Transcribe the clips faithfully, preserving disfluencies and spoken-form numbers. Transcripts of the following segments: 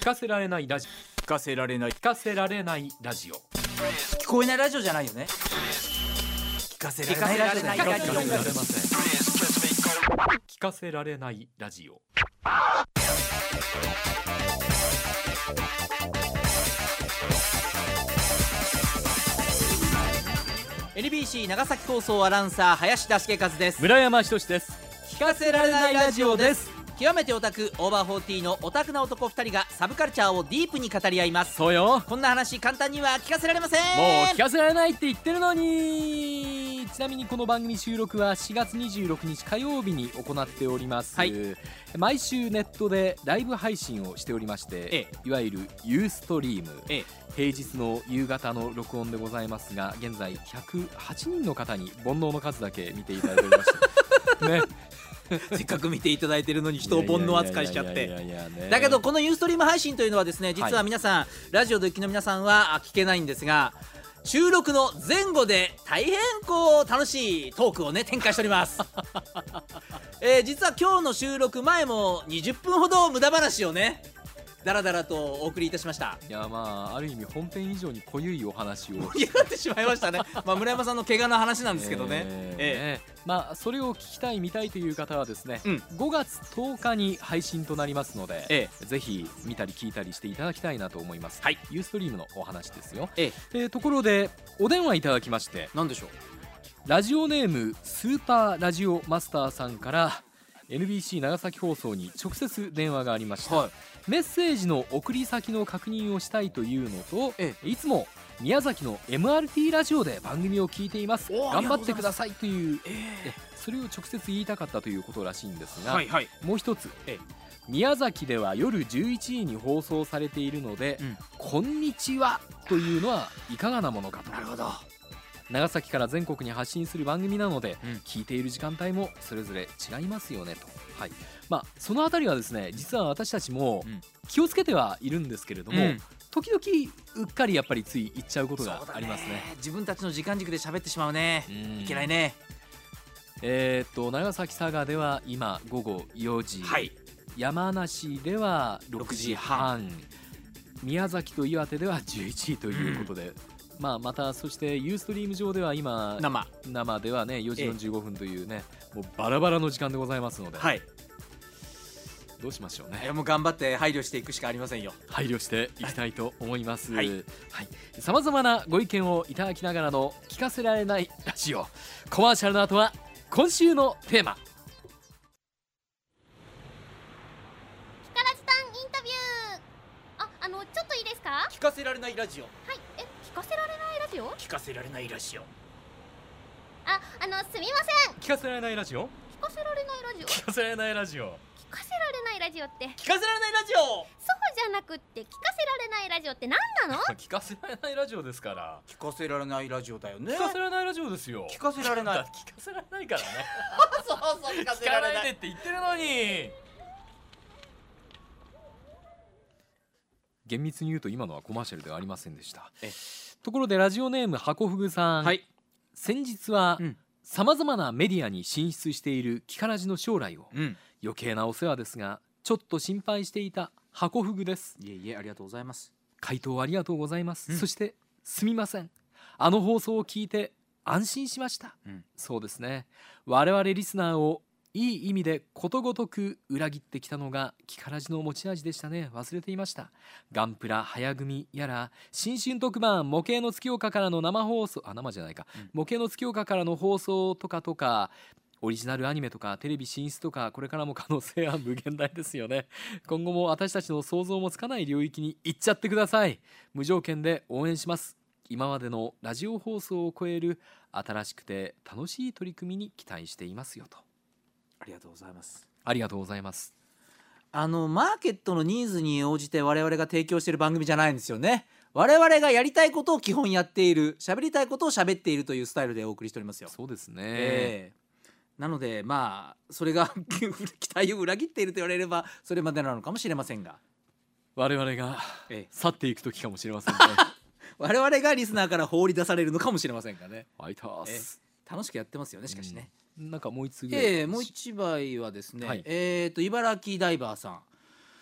かせられないラジオ、聞かせられない聞かせられないラジオ、 聞こえないラジオじゃないよね。聞かせられないラジオだよ。 聞かせられません。聞かせられないラジオ。 エヌビーシー 長崎放送アナウンサー林田茂和です。 村山仁です。 聞かせられないラジオです。極めてオタクオーバーフォーティーのオタクな男ふたりがサブカルチャーをディープに語り合います。 そうよ。 こんな話簡単には聞かせられません。 もう聞かせられないって言ってるのに。ちなみにこの番組収録はしがつにじゅうろくにち火曜日に行っております、はい、毎週ネットでライブ配信をしておりまして、ええ、いわゆるユーストリーム、ええ、平日の夕方の録音でございますが、現在ひゃくはちにんの方に煩悩の数だけ見ていただいておりましたね。 せっかく見ていただいているのに人を煩悩扱いしちゃって。だけどこのユーストリーム配信というのはですね、実は皆さん、はい、ラジオでお聞きの皆さんは聞けないんですが、収録の前後で大変こう楽しいトークをね展開しております。えー、実は今日の収録前もにじゅっぷんほど無駄話をねだらだらとお送りいたしました。 いや、まあある意味本編以上に濃ゆいお話を盛り上がってしまいましたね。まあ村山さんの怪我の話なんですけどね、えーえー、まあそれを聞きたい見たいという方はですね、うん、ごがつとおかに配信となりますので、えー、ぜひ見たり聞いたりしていただきたいなと思います。はい、ユーストリームのお話ですよ。えーえー、ところでお電話いただきまして、 何でしょう。 ラジオネームスーパーラジオマスターさんから エヌビーシー 長崎放送に直接電話がありました。はい、メッセージの送り先の確認をしたいというのと、ええ、いつも宮崎の エムアールティー ラジオで番組を聞いています、頑張ってくださいという、ええ、それを直接言いたかったということらしいんですが、はいはい、もう一つ、ええ、宮崎では夜じゅういちじに放送されているので、うん、こんにちはというのはいかがなものかと。 なるほど。 長崎から全国に発信する番組なので、うん、聞いている時間帯もそれぞれ違いますよねと。はい、まあ、そのあたりはですね、実は私たちも気をつけてはいるんですけれども、うん、時々うっかりやっぱりつい言っちゃうことがあります ね, ね。 自分たちの時間軸で喋ってしまうね。いけないね。 えー、っと長崎佐賀では今ごごよじ、はい、山梨ではろくじはん、宮崎と岩手ではじゅういちじということで、うん、まあ、またそしてユーストリーム上では今 生, 生ではねよじよんじゅうごふんというね、ええ、もうバラバラの時間でございますので、はい、どうしましょうね。 いや、もう頑張って配慮していくしかありませんよ。 配慮していきたいと思います。はい、はい、さまざまなご意見をいただきながらの聞かせられないラジオ。コマーシャルの後は今週のテーマ、 キカラジタンインタビュー。あ、あのちょっといいですか。 聞かせられないラジオ。 はい、え、聞かせられないラジオ。 聞かせられないラジオ。 あ、あのすみません。 聞かせられないラジオ。 聞かせられないラジオ。 聞かせられないラジオ。 聞かせられないラジオって。 聞かせられないラジオ。そうじゃなくって聞かせられないラジオって何なの？ 聞かせられないラジオですから。 聞かせられないラジオだよね。 聞かせられないラジオですよ。 聞かせられない。 聞かせられないからね。 そうそう、聞かせられない。 聞かないでって言ってるのに。厳密に言うと今のはコマーシャルではありませんでした。えところでラジオネームハコフグさん、はい、先日はさまざまなメディアに進出しているキカラジの将来を、うん、余計なお世話ですがちょっと心配していたハコフグです。 いえいえ、ありがとうございます。 回答ありがとうございます、うん、そしてすみません、あの放送を聞いて安心しました、うん、そうですね、我々リスナーをいい意味でことごとく裏切ってきたのがキカラジの持ち味でしたね。忘れていました。ガンプラ早組やら新春特番模型の月岡からの生放送、あ生じゃないか、うん、模型の月岡からの放送とかとかオリジナルアニメとかテレビ進出とか、これからも可能性は無限大ですよね。今後も私たちの想像もつかない領域に行っちゃってください。無条件で応援します。今までのラジオ放送を超える新しくて楽しい取り組みに期待していますよと。 ありがとうございます。 ありがとうございます。 あのマーケットのニーズに応じて我々が提供している番組じゃないんですよね。我々がやりたいことを基本やっている、喋りたいことを喋っているというスタイルでお送りしておりますよ。 そうですね、 えー、なのでまあそれが期待を裏切っていると言われればそれまでなのかもしれませんが、 我々が去っていく時かもしれませんね。 我々がリスナーから放り出されるのかもしれませんがね。 ファイタース、 えー、楽しくやってますよね。しかしね、 うん、なんかもう一つ、 えー、もう一枚はですね、はい、えーと茨城ダイバーさん、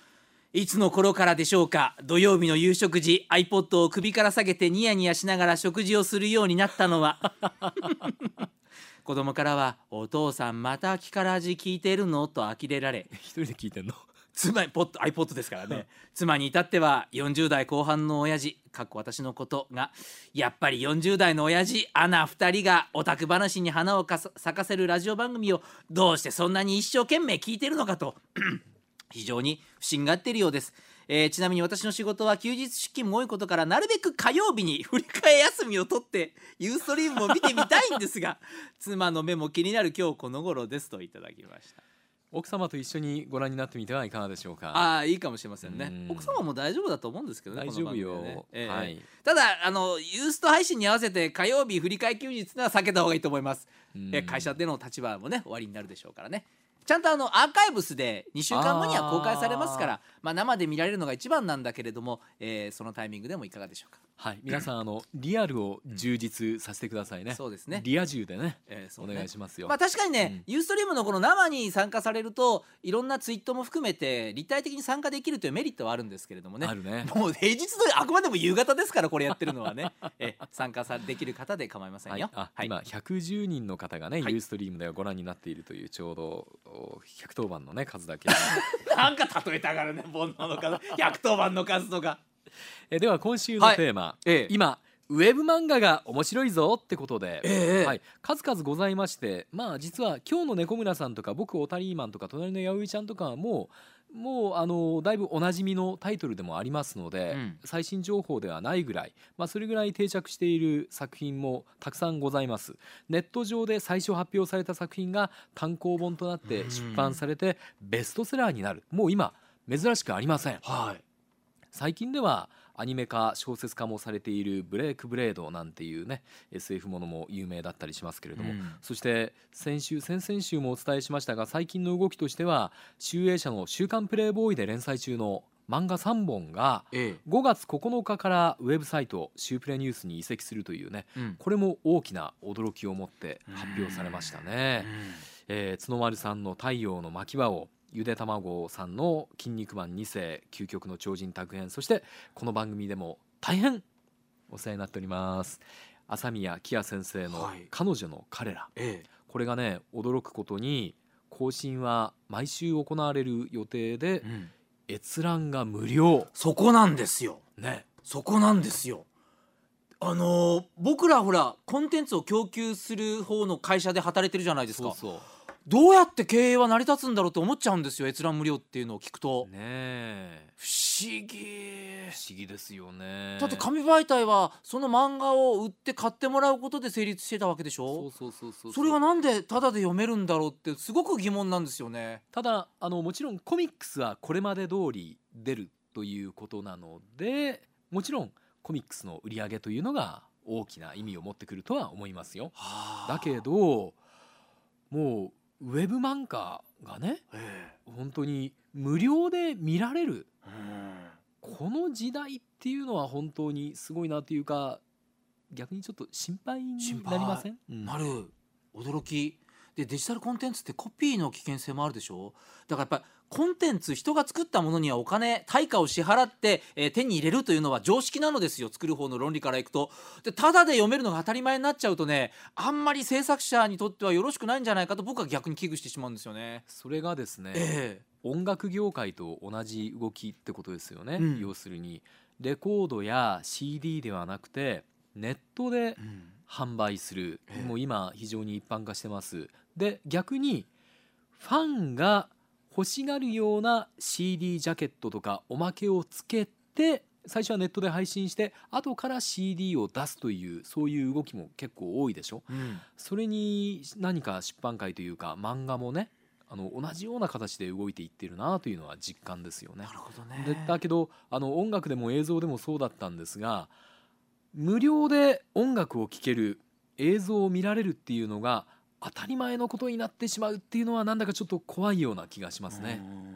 いつの頃からでしょうか、土曜日の夕食時 iPod を首から下げてニヤニヤしながら食事をするようになったのは子供からはお父さんまたキカラジ聞いてるのと呆れられ、 一人で聞いてんの？ 妻にポッド iPod ですからね妻に至ってはよんじゅう代後半の親父かっこ私のことが、やっぱりよんじゅう代の親父アナふたりがオタク話に花をかさ咲かせるラジオ番組をどうしてそんなに一生懸命聞いてるのかと非常に不審がっているようです。えー、ちなみに私の仕事は休日出勤も多いことから、なるべく火曜日に振り替え休みを取ってユーストリームを見てみたいんですが妻の目も気になる今日この頃ですといただきました。 奥様と一緒にご覧になってみてはいかがでしょうか。 ああ、いいかもしれませんね。奥様も大丈夫だと思うんですけどね。 大丈夫よ、 この番組はね、えーはい、 ただあのユースト配信に合わせて火曜日振り替え休日は避けた方がいいと思います。え会社での立場もね終わりになるでしょうからね。ちゃんとあのアーカイブスでにしゅうかんごには公開されますから、まあ、生で見られるのが一番なんだけれども、えー、そのタイミングでもいかがでしょうか。 はい、皆さんあのリアルを充実させてくださいね。 そうですね。 リア充でね、 えーそうね、 お願いしますよ。 まあ確かにね、うん、ユーストリームのこの生に参加されるといろんなツイートも含めて立体的に参加できるというメリットはあるんですけれどもね。 あるね。 もう平日のあくまでも夕方ですからこれやってるのはねえ参加さできる方で構いませんよ。 はい、あ、 はい、 今ひゃくじゅうにんの方がね、 はい、 ユーストリームではご覧になっているというちょうどひゃくとおばんのね数だけなんか例えたからね、煩悩の数ひゃくとおばんの数とか。 えでは今週のテーマ、はい、ええ、今ウェブ漫画が面白いぞってことで、 ええ、 はい、数々ございまして、まあ実は今日の猫村さんとか僕オタリーマンとか隣のやおいちゃんとかはもうもうあのだいぶおなじみのタイトルでもありますので、うん、最新情報ではないぐらい、まあ、それぐらい定着している作品もたくさんございます。ネット上で最初発表された作品が単行本となって出版されてベストセラーになる、もう今珍しくありません。 はい、 最近ではアニメ化小説化もされているブレイクブレードなんていうね エスエフ ものも有名だったりしますけれども、うん、そして先週先々週もお伝えしましたが、最近の動きとしては集英社の週刊プレイボーイで連載中の漫画さんぼんがごがつここのかからウェブサイトシュープレニュースに移籍するというね、うん、これも大きな驚きを持って発表されましたね。うんうん、えー、角丸さんの太陽の牧場を、ゆでたまごさんの筋肉マンに世究極の超人宅編、そしてこの番組でも大変お世話になっております朝宮喜也先生の彼女の彼ら、はい、これがね驚くことに更新は毎週行われる予定で、うん、閲覧が無料。 そこなんですよね。 そこなんですよ。あのー、僕らほらコンテンツを供給する方の会社で働いてるじゃないですか。 そうそう、 どうやって経営は成り立つんだろうって思っちゃうんですよ、閲覧無料っていうのを聞くと。 ねえ、 不思議不思議ですよね。 だって紙媒体はその漫画を売って買ってもらうことで成立してたわけでしょ。 そうそうそうそう。 それがなんでタダで読めるんだろうってすごく疑問なんですよね。 ただあのもちろんコミックスはこれまで通り出るということなので、もちろんコミックスの売り上げというのが大きな意味を持ってくるとは思いますよ。だけどもうウェブ漫画がね、えー、本当に無料で見られる、うん、この時代っていうのは本当にすごいなっていうか、逆にちょっと心配になりません？ うん、なる。驚きで、デジタルコンテンツってコピーの危険性もあるでしょ。だからやっぱりコンテンツ、人が作ったものにはお金対価を支払って、えー、手に入れるというのは常識なのですよ、作る方の論理からいくと。でただで読めるのが当たり前になっちゃうとね、あんまり制作者にとってはよろしくないんじゃないかと僕は逆に危惧してしまうんですよね。 それがですね、 えー、音楽業界と同じ動きってことですよね、うん、要するにレコードや シーディー ではなくてネットで販売する、うん、もう今非常に一般化してます。で逆にファンが欲しがるような シーディー ジャケットとかおまけをつけて最初はネットで配信して後から シーディー を出すという、そういう動きも結構多いでしょ、うん、それに何か出版界というか漫画もね、あの同じような形で動いていってるなというのは実感ですよね。 なるほどね。 でだけどあの音楽でも映像でもそうだったんですが、無料で音楽を聴ける、映像を見られるっていうのが当たり前のことになってしまうっていうのはなんだかちょっと怖いような気がしますね。 うん、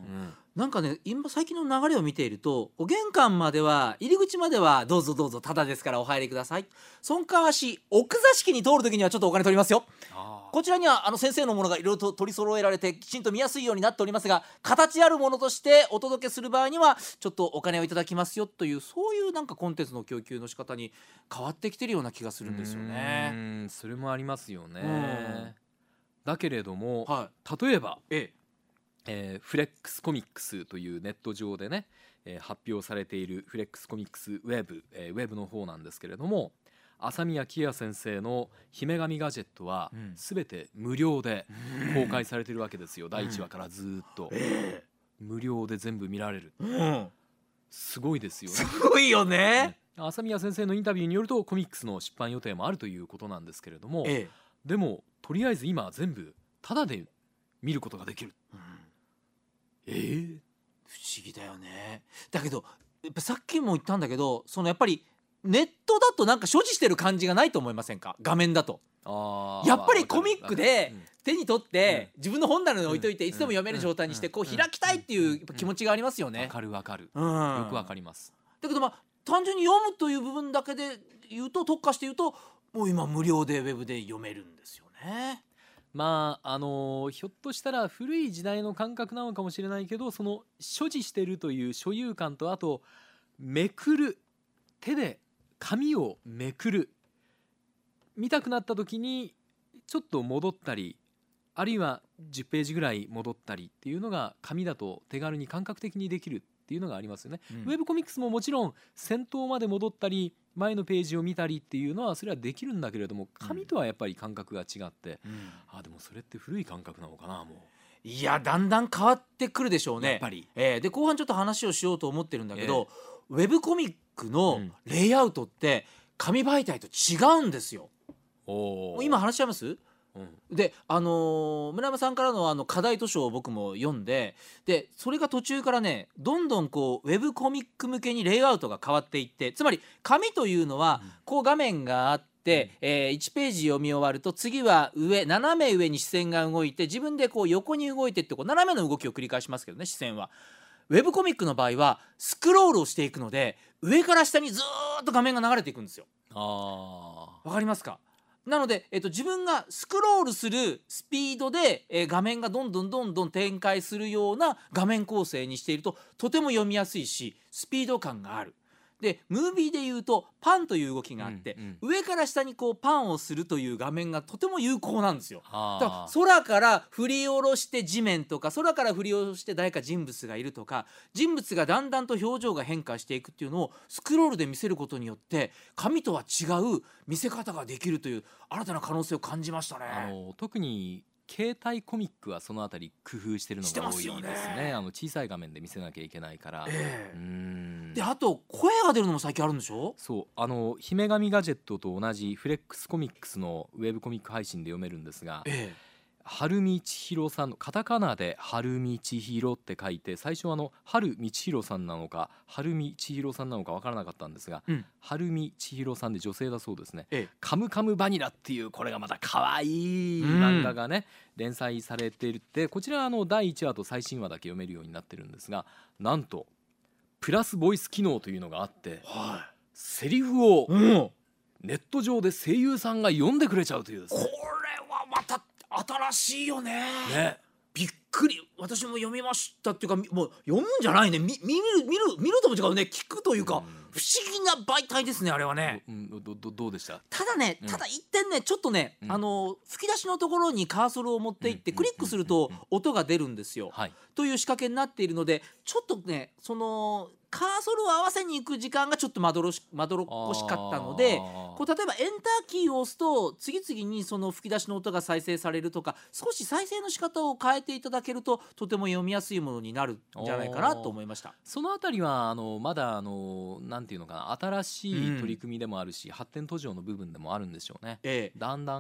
なんかね今最近の流れを見ていると、こう玄関までは入り口まではどうぞどうぞタダですからお入りください、そんかわし奥座敷に通る時にはちょっとお金取りますよ。こちらにはあの先生のものがいろいろと取り揃えられてきちんと見やすいようになっておりますが、形あるものとしてお届けする場合にはちょっとお金をいただきますよという、そういうなんかコンテンツの供給の仕方に変わってきてるような気がするんですよね。 うーんそれもありますよね。だけれども、 は例えば、 い、ええーフレックスコミックスというネット上でね、えー発表されているフレックスコミックスウェブ、えーウェブの方なんですけれども、朝宮喜也先生の姫神ガジェットはうん全て無料で公開されてるわけですよ。だいいちわからずーっとえ無料で全部見られる。 うんすごいですよね。 すごいよね。 朝宮先生のインタビューによるとコミックスの出版予定もあるということなんですけれども、 ええでもとりあえず今は全部タダで見ることができる。 うんえー、 不思議だよね。だけどやっぱさっきも言ったんだけど、そのやっぱりネットだとなんか所持してる感じがないと思いませんか？画面だとあーやっぱりコミックでうん手に取ってうん自分の本棚に置いといてうんいつでも読める状態にしてこううん開きたいっていうやっぱ気持ちがありますよね。 わかるわかる、 うんよくわかります。 だけどまあ単純に読むという部分だけで言うと、特化して言うともう今無料でウェブで読めるんですよね。 まああのーひょっとしたら古い時代の感覚なのかもしれないけど、その所持してるという所有感と、あとめくる手で紙をめくる、見たくなった時にちょっと戻ったり、あるいはじゅっページぐらい戻ったりっていうのが紙だと手軽に感覚的にできるっていうのがありますよね。 うんウェブコミックスももちろん先頭まで戻ったり前のページを見たりっていうのはそれはできるんだけれども、紙とはやっぱり感覚が違って、あでもそれって古い感覚なのかな。もいやだんだん変わってくるでしょううね。 やっぱりえーで後半ちょっと話をしようと思ってるんだけど、ウェブコミックのうんレイアウトって紙媒体と違うんですよ。 おー今話しちゃいます？ うんであのー村山さんからのあの課題図書を僕も読んで、でそれが途中からねどんどんこうウェブコミック向けにレイアウトが変わっていって、つまり紙というのはうんこう画面があって、えーいちページ読み終わると次は上斜め上に視線が動いて自分でこう横に動いてってこう斜めの動きを繰り返しますけどね、視線は。ウェブコミックの場合はスクロールをしていくので上から下にずーっと画面が流れていくんですよ。 あわかりますか？なので、えっと、自分がスクロールするスピードで、えー画面がどんどんどんどん展開するような画面構成にしているととても読みやすいしスピード感がある。でムービーでいうとパンという動きがあって、 うん上から下にこうパンをするという画面がとても有効なんですよ。 あだから空から振り下ろして地面とか空から振り下ろして誰か人物がいるとか、人物がだんだんと表情が変化していくっていうのをスクロールで見せることによって紙とは違う見せ方ができるという新たな可能性を感じましたね。 あの特に携帯コミックはそのあたり工夫してるのしてが多いですますよねね。あの小さい画面で見せなきゃいけないから、 ええうーんであと声が出るのも最近あるんでしょ？ そうあの姫神ガジェットと同じフレックスコミックスのウェブコミック配信で読めるんですが、 え春見千尋さんのカタカナで春見千尋って書いて、最初はあの春見千尋さんなのか春見千尋さんなのか分からなかったんですが、 えうん春見千尋さんで女性だそうですね。 ええカムカムバニラっていうこれがまた可愛い漫画がね、連載されていて、こちらはあのだいいちわと最新話だけ読めるようになってるんですが、なんとプラスボイス機能というのがあってはセリフをい、うん、こネット上で声優さんが読んでくれちゃうというですれね。 はまた新しいよね。 ねびっくり、私も読みましたっていうか、みもう読むんじゃないね、み見る見る見るとも違うね、聞くというか、 うん不思議な媒体ですねあれはね。 うんどどどうでした？ ただね、 うんただ一点ねちょっとね、 うんあの吹き出しのところにカーソルを持っていってうんクリックすると音が出るんですよ、 はいという仕掛けになっているので、ちょっとねそのカーソルを合わせに行く時間がちょっとまどろしまどろっこしかったので、 あーこう例えばエンターキーを押すと次々にその吹き出しの音が再生されるとか、少し再生の仕方を変えていただけるととても読みやすいものになるんじゃないかなと思いました。 そのあたりはあのまだあのなんていうのかな、新しい取り組みでもあるし、発展途上の部分でもあるんでしょうね。 ええだんだん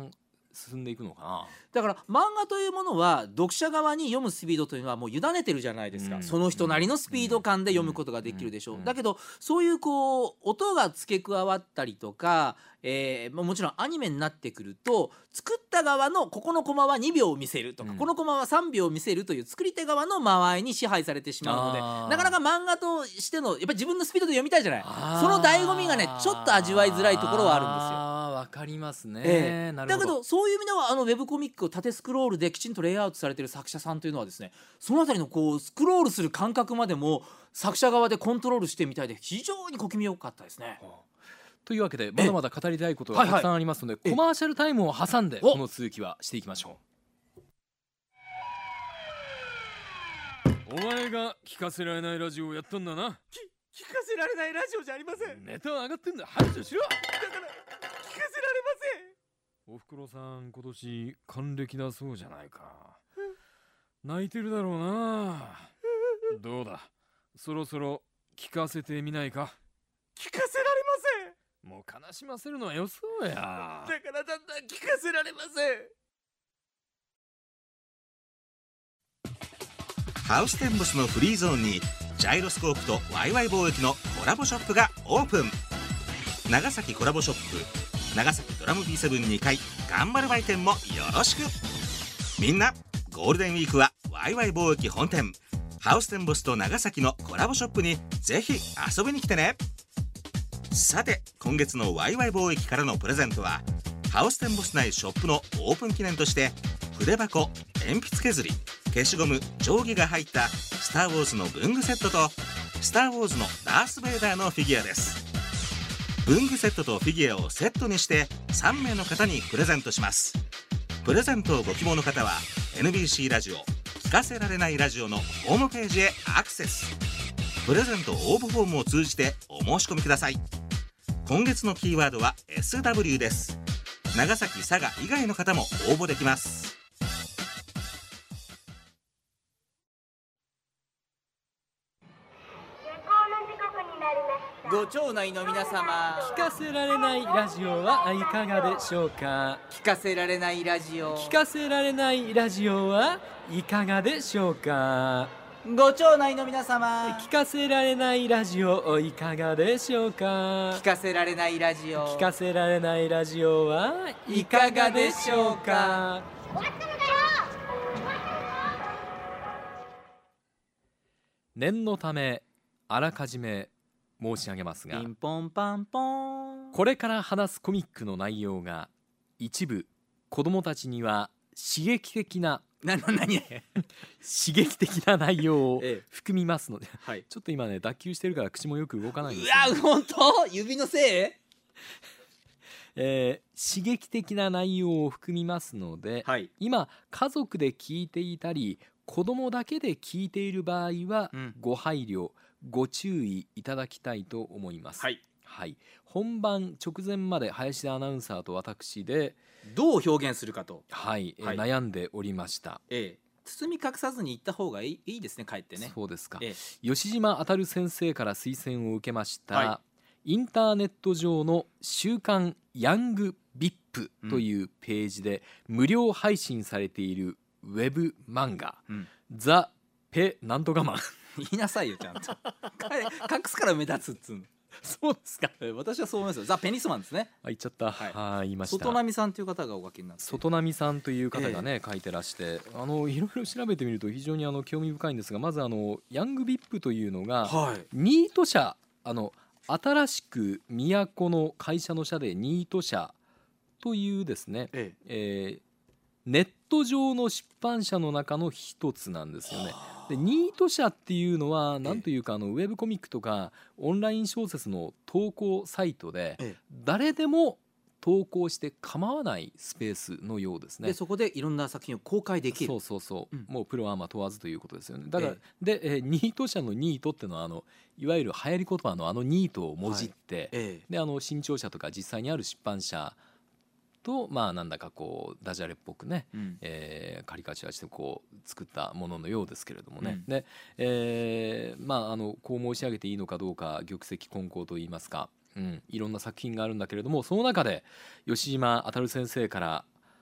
進んでいくのかな。 だから漫画というものは読者側に読むスピードというのはもう委ねてるじゃないですか、うん、その人なりのスピード感で読むことができるでしょう、うん、だけどそういうこう音が付け加わったりとか、えー、もちろんアニメになってくると作った側のここのコマはにびょう見せるとか、うん、このコマはさんびょう見せるという作り手側の間合いに支配されてしまうので、なかなか漫画としてのやっぱり自分のスピードで読みたいじゃない、その醍醐味がねちょっと味わいづらいところはあるんですよ。 あ、わかりますね、 えー、 なるほど。 だけどそういう意味ではあのウェブコミックを縦スクロールできちんとレイアウトされている作者さんというのはですね、そのあたりのこうスクロールする感覚までも作者側でコントロールしてみたいで非常に小気味よかったですね。 というわけでまだまだ語りたいことがたくさんありますので、はいはい、コマーシャルタイムを挟んでこの続きはしていきましょう。お前が聞かせられないラジオをやったんだな。 聞かせられないラジオじゃありません。 ネタは上がってんだ、排除しろ。 だから聞かせられません。 おふくろさん今年還暦だそうじゃないか。泣いてるだろうな。どうだ、そろそろ聞かせてみないか。 聞かせられません。 もう悲しませるのはよそうや。だからだんだん聞かせられません。ハウステンボスのフリーゾーンにジャイロスコープとワイワイ貿易のコラボショップがオープン。長崎コラボショップ長崎ドラム ビーセブンに 階頑張る売店もよろしく。みんなゴールデンウィークはワイワイ貿易本店ハウステンボスと長崎のコラボショップにぜひ遊びに来てね。さて今月のワイワイ貿易からのプレゼントはハウステンボス内ショップのオープン記念として筆箱、鉛筆削り、消しゴム、定規が入ったスター・ウォーズの文具セットとスター・ウォーズのダース・ベイダーのフィギュアです。文具セットとフィギュアをセットにしてさんめいの方にプレゼントします。プレゼントをご希望の方は エヌビーシー ラジオ聞かせられないラジオのホームページへアクセス。プレゼント応募フォームを通じてお申し込みください。今月のキーワードは エスダブリュー です。長崎、佐賀以外の方も応募できます。 ご町内の皆様、 聞かせられないラジオはいかがでしょうか。 聞かせられないラジオ聞かせられないラジオはいかがでしょうか。 ご町内の皆様、 聞かせられないラジオいかがでしょうか。 聞かせられないラジオ聞かせられないラジオはいかがでしょうか。念のためあらかじめ申し上げますが、 ピンポンパンポン、 これから話すコミックの内容が一部子どもたちには刺激的ななな何刺激的な内容を含みますので、 ええ、はい、 ちょっと今ね脱臼してるから口もよく動かないんですけど、うわ本当指のせいえー、刺激的な内容を含みますので、はい、今家族で聞いていたり子供だけで聞いている場合は、うん、ご配慮ご注意いただきたいと思います、 はいはい、本番直前まで林田アナウンサーと私でどう表現するかと、 はいはい、悩んでおりました、 ええ、包み隠さずに言った方がいい、いいですね、帰ってね。 そうですか、 ええ、 吉島渉先生から推薦を受けました、はい、インターネット上の週刊ヤングビップというページで無料配信されているウェブ漫画、うん、ザ・ペなんとかマン言いなさいよちゃんと隠すから目立つっつうのそうですか。 私はそう思いますよ。ザ・ペニスマンですね。 あ、言っちゃった。はい、あ、言いました。 外波さんという方がお書きになって、 外波さんという方がね、えー、書いてらして、あのいろいろ調べてみると非常にあの興味深いんですが、まずあのヤングビップというのが、はい、ニート社、あの新しく都の会社の社でニート社というですね、えーえー、ネット上の出版社の中の一つなんですよね。でニート社っていうのは何というか、あのウェブコミックとかオンライン小説の投稿サイトで誰でも投稿して構わないスペースのようですね。 でそこでいろんな作品を公開できる。 そうそうそう、うん、もうプロアマ問わずということですよね。だから、ええ、で、えー、ニート社のニートっていうのはあのいわゆる流行り言葉のあのニートをもじって、はい、ええ、であの新潮社とか実際にある出版社と、まあなんだかこうダジャレっぽくね、うん、えー、カリカチュアしてこう作ったもののようですけれどもね、うん、で、えー、まああのこう申し上げていいのかどうか玉石混交といいますか、うん、いろんな作品があるんだけれども、その中で吉島渉先生から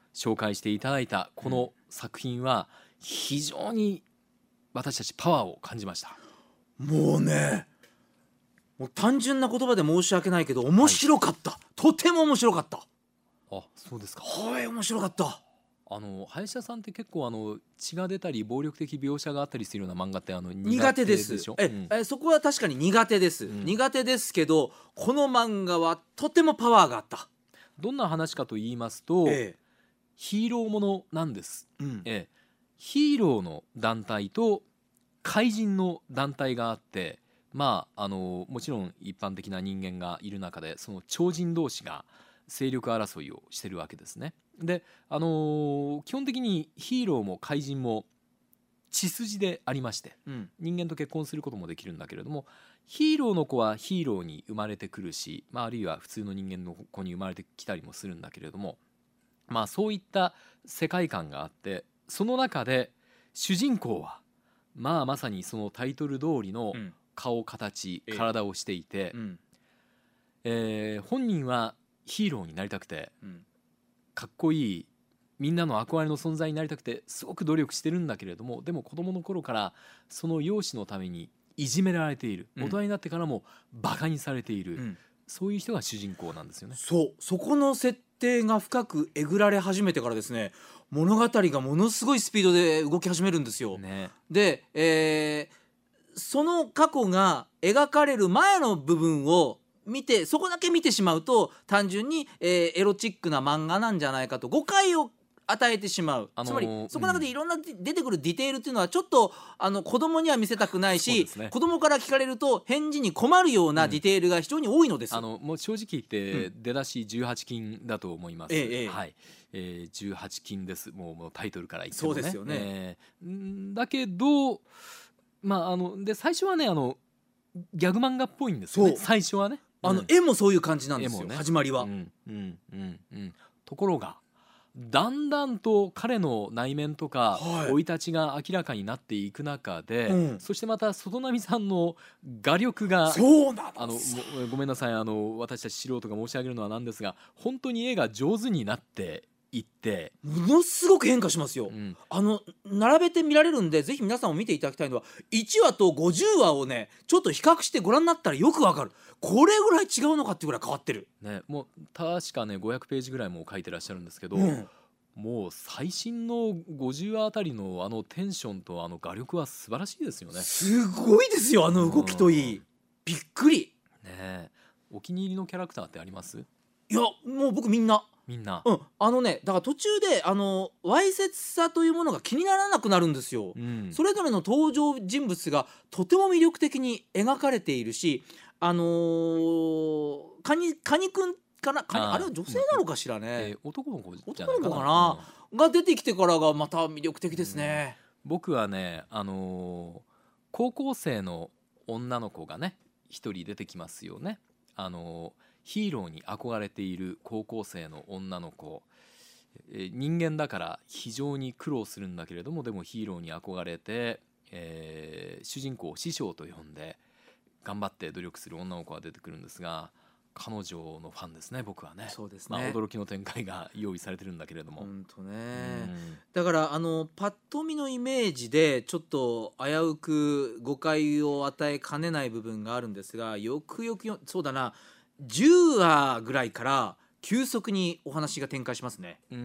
紹介していただいたこの作品は非常に私たちパワーを感じました。 もうね、もう単純な言葉で申し訳ないけど面白かった、はい、とても面白かった。 あ、そうですか。 はい、面白かった。 あの林田さんって結構あの血が出たり暴力的描写があったりするような漫画ってあの苦手です。え、うん、えそこは確かに苦手です、うん、苦手ですけどこの漫画はとてもパワーがあった。 どんな話かと言いますと、ええ、ヒーローものなんです、うんええ、ヒーローの団体と怪人の団体があって、まあ、あのもちろん一般的な人間がいる中でその超人同士が勢力争いをしてるわけですね。で、あのー、基本的にヒーローも怪人も血筋でありまして、うん、人間と結婚することもできるんだけれども、ヒーローの子はヒーローに生まれてくるし、まあ、あるいは普通の人間の子に生まれてきたりもするんだけれども、まあ、そういった世界観があって、その中で主人公は、まあ、まさにそのタイトル通りの顔形、うん、体をしていて、うんえー、本人はヒーローになりたくて、うんかっこいいみんなの憧れの存在になりたくてすごく努力してるんだけれども、でも子供の頃からその容姿のためにいじめられている、うん、大人になってからもバカにされている、うん、そういう人が主人公なんですよね。 そうそこの設定が深くえぐられ始めてからですね、物語がものすごいスピードで動き始めるんですよ、ね、で、えー、その過去が描かれる前の部分を見て、そこだけ見てしまうと単純に、えー、エロチックな漫画なんじゃないかと誤解を与えてしまう、あのー、つまりそこの中でいろんな出てくるディテールっていうのはちょっとあの子供には見せたくないし、ね、子供から聞かれると返事に困るようなディテールが非常に多いのです、 うん、あのもう正直言って出だしじゅうはち禁だと思います、ええはいえー、じゅうはち禁です。もう、もうタイトルから言ってもね。 そうですよね、 えー、だけど、まあ、あので最初はねあのギャグ漫画っぽいんですよね、最初はね。 あの、うん、絵もそういう感じなんですよ、ね、始まりは、 うんうんうんうん、ところがだんだんと彼の内面とか生い立ちが明らかになっていく中で、はいうん、そしてまた外波さんの画力が、 そうなあのごめんなさい、あの私たち素人が申し上げるのはなんですが、本当に絵が上手になっていってものすごく変化しますよ、うん、あの並べて見られるんでぜひ皆さんも見ていただきたいのはいちわとごじゅうわをねちょっと比較してご覧になったらよくわかる、これぐらい違うのかっていうぐらい変わってる、 ね、もう確かねごひゃくページぐらいも書いてらっしゃるんですけど、うん、もう最新のごじゅうわあたりのあのテンションとあの画力は素晴らしいですよね。 すごいですよ、あの動きといい、うん、びっくり、 ね、お気に入りのキャラクターってあります？ いやもう僕みんなみんな、 うん、あのねだから途中であのわいせつさというものが気にならなくなるんですよ、うん、それぞれの登場人物がとても魅力的に描かれているし、あのー、カニカニくんかな、カニ あ, あれは女性なのかしらね、 えー、男の子じゃないかな、 男の子かな、うん、が出てきてからがまた魅力的ですね、 うん、僕はね、あのー、高校生の女の子がね一人出てきますよね。あのーヒーローに憧れている高校生の女の子、えー、人間だから非常に苦労するんだけれども、でもヒーローに憧れて、えー、主人公を師匠と呼んで頑張って努力する女の子が出てくるんですが、彼女のファンですね、僕はね。 そうですね、 まあ、驚きの展開が用意されてるんだけれども、 本当ね、うん、だからあのパッと見のイメージでちょっと危うく誤解を与えかねない部分があるんですが、よくよくよそうだなじゅうわぐらいから急速にお話が展開しますね。うん、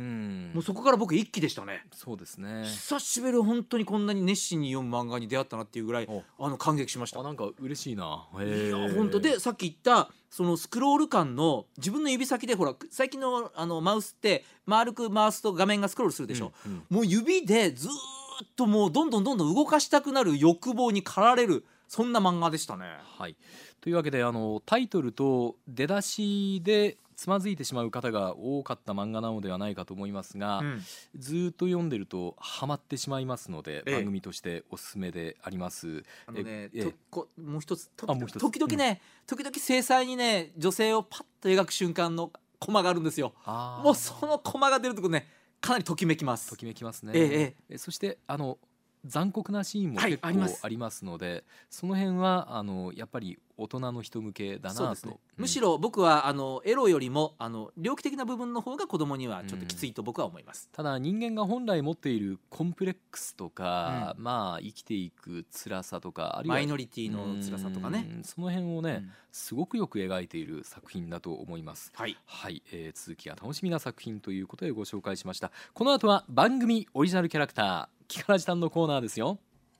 もうそこから僕一気でしたね。 そうですね、 久しぶり本当にこんなに熱心に読む漫画に出会ったなっていうぐらいあの感激しました。 あ、なんか嬉しいな。 へいや本当で、さっき言ったそのスクロール感の自分の指先で、ほら最近 の, あのマウスって丸く回すと画面がスクロールするでしょ、うんうん、もう指でずっともうどんどんどんどん動かしたくなる欲望に駆られる、そんな漫画でしたね。 はい、というわけであのタイトルと出だしでつまずいてしまう方が多かった漫画なのではないかと思いますが、うん、ずっと読んでるとハマってしまいますので、ええ、番組としておすすめであります。 あのね、えとこもう一つ時々時々ね、うん、時々精細にね女性をパッと描く瞬間のコマがあるんですよ。もうそのコマが出るとこねかなりときめきます。 ときめきますね、 ええ、 そしてあの残酷なシーンもはい結構ありますありますので、その辺はあのやっぱり大人の人向けだなと。 そうですね、 うんむしろ僕はあのエロよりもあの猟奇的な部分の方が子供にはちょっときついと僕は思います、 ただ人間が本来持っているコンプレックスとか、まあ生きていく辛さとか、あるいはマイノリティの辛さとかね、 うんその辺をね、 うんすごくよく描いている作品だと思います。 はいはい、えー続きが楽しみな作品ということでご紹介しました。この後は番組オリジナルキャラクターキカラジタンのコーナーですよ。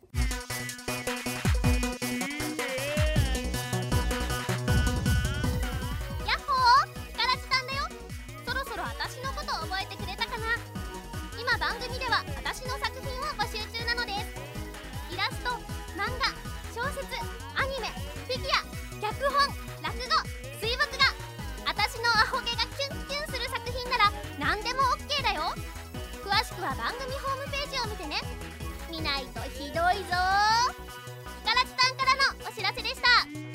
やっほー、キカラジタンだよ。そろそろ私のこと覚えてくれたかな。今番組では私の作品を募集中なのです。イラスト、漫画、小説、アニメ、フィギュア、脚本、落語、水墨画、私のアホ毛がキュンキュンする作品なら何でも OK だよ。詳しくは番組ホームページを見てね。見ないとひどいぞー。キカラジタンからのお知らせでした。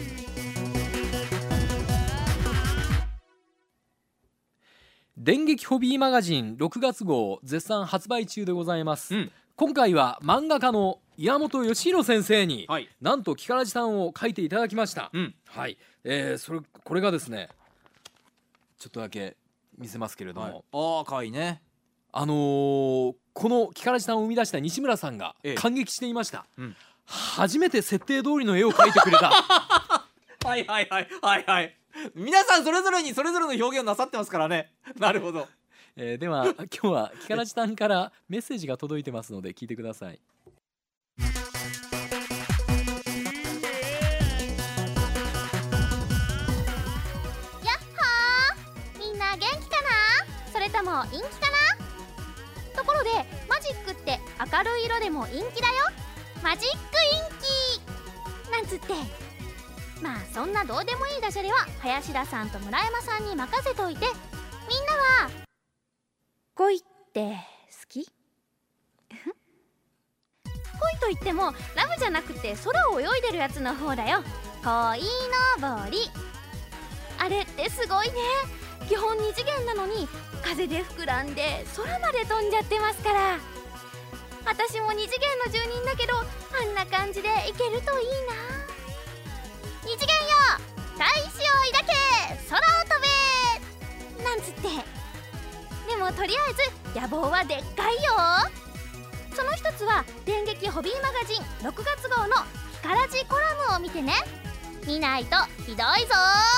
電撃ホビーマガジンろくがつ号絶賛発売中でございます、 うん、 今回は漫画家の岩本義弘先生に、 はい、 なんとキカラジタンを書いていただきました、 うん、 はい、えー、それこれがですねちょっとだけ見せますけれども、 はい、ああかわいいね。 あのー、このキカラジタンを生み出した西村さんがええ感激していました、 うん、 初めて設定通りの絵を描いてくれたはいはいはいはいはい。皆さんそれぞれにそれぞれの表現をなさってますからね。なるほど。 えー、では今日はキカラジタンからメッセージが届いてますので聞いてください。 やっほー、みんな元気かな。それとも陰気かな。ところでマジックって明るい色でも陰気だよ。マジック陰気なんつって、まあそんなどうでもいいダジャレは林田さんと村山さんに任せといて、みんなは恋って好き？恋といってもラブじゃなくて空を泳いでるやつの方だよ。恋のぼり。あれってすごいね。基本に次元なのに風で膨らんで空まで飛んじゃってますから。私もに次元の住人だけど、あんな感じでいけるといいな。二次元よ、大志を抱け、空を飛べなんつって。でもとりあえず野望はでっかいよ。その一つは電撃ホビーマガジンろくがつ号のキカラジコラムを見てね。見ないとひどいぞ。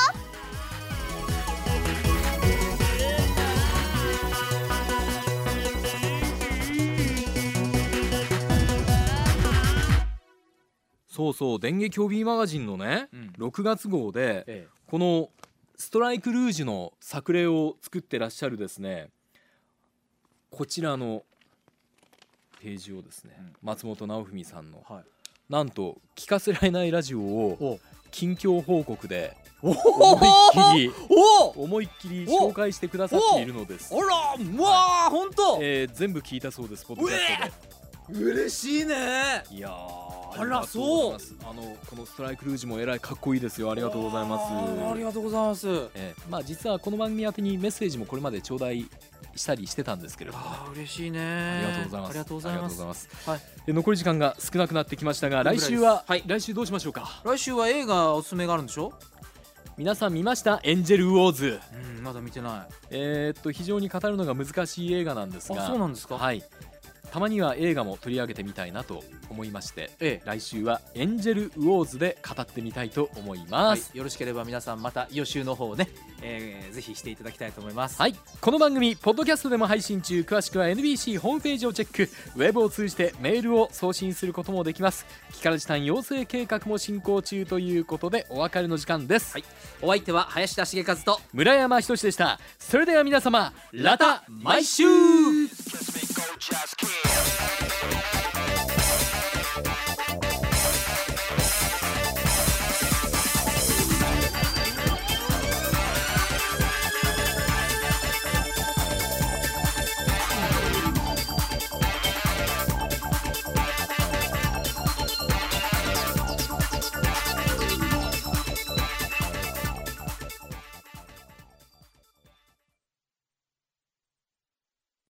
そうそう、電撃ホビーマガジンのね、うん、ろくがつ号で、ええ、このストライクルージュの作例を作ってらっしゃるですね、こちらのページをですね、うん、松本直文さんの、はい、なんと聞かせられないラジオを近況報告で思いっきり思いっきり紹介してくださっているのです。 あら、うわー、ほんと、 えー、全部聞いたそうです、ポッドキャストで。 嬉しいね。 いやー、 あら、そう、 あのこのストライクルージュもえらいかっこいいですよ。ありがとうございます。 あ, ありがとうございます、 えー、まあ実はこの番組宛てにメッセージもこれまで頂戴したりしてたんですけれども、ね、 あ、嬉しいね。 ありがとうございます。 ありがとうございます。 はい、で残り時間が少なくなってきましたが、来週は、はい、来週どうしましょうか。 来週は映画おすすめがあるんでしょ。 皆さん見ました？エンジェルウォーズ。 うん、まだ見てない。 えー、っと非常に語るのが難しい映画なんですが。 あ、そうなんですか。 はい、たまには映画も取り上げてみたいなと思いまして、ええ、来週はエンジェルウォーズで語ってみたいと思います、 はい、よろしければ皆さんまた予習の方をね、えー、ぜひしていただきたいと思います。 はい、この番組ポッドキャストでも配信中。詳しくは エヌビーシー ホームページをチェック。ウェブを通じてメールを送信することもできます。キカラジタン養成計画も進行中ということでお別れの時間です、 はい、お相手は林田茂和と村山仁でした。それでは皆様、また来週。